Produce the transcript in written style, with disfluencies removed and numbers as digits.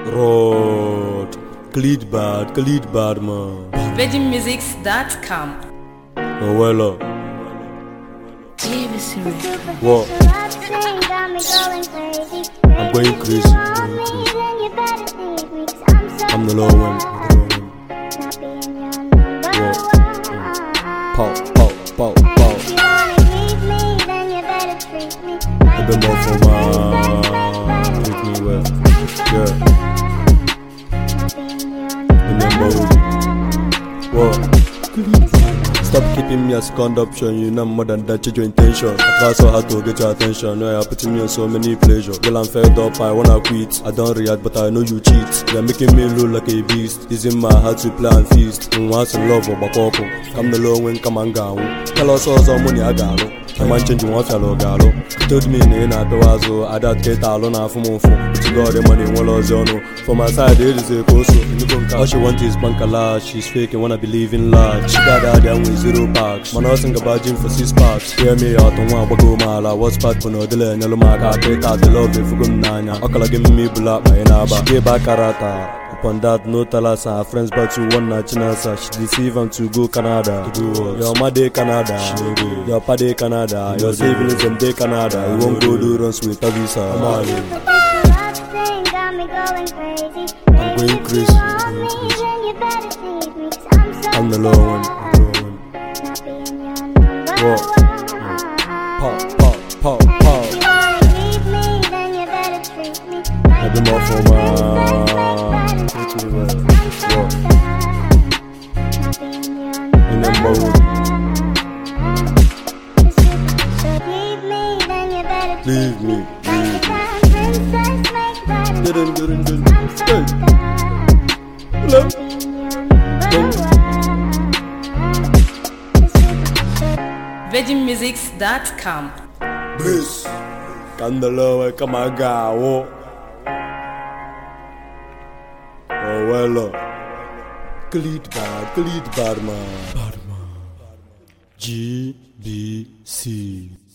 Rod, Khalid bad man. VeggieMusics.com. Oh well, what? I'm going crazy. I'm the low one. Pow. A bit more for my treat me well. Yeah. What? Stop keeping me as conduction, you know more than that, change your intention. I try so hard to get your attention, now you're putting me on so many pleasure. Girl, I'm fed up, I wanna quit. I don't react, but I know you cheat. You're making me look like a beast. It's in my heart to play and feast. You want some love or bakoko. Come the long when come and go. Tell us all some money I got. Come and change you want fellow galo. You told me in a pewazo, I don't get alone half a month. But you got the money, one loss, you know. For my side, it is a coso. All she wants is bankala, she's fake and wanna believe in large. She got out there with 0 packs. Man, I think about gym for 6 packs. Hear me out on one, go mala. What's bad for no delay? No matter, I get out the love if you go nanya. Okala give me black by naba. She gave back karata. Upon that, no talasa. Her friends back to one nachinasa. She deceive him to go Canada. To do what? Your mother Canada. Your paddy Canada. Your siblings them day Canada. You won't go do runs with a visa. I'm going crazy. I'm the low one. What? Pow. I do more for my treat me well. What? In the mode. Leave me. Good. Hey. Hello. VeggieMusics.com. Bliss. Candelo, come on, go. Oh well. Khalid bad man. GBC.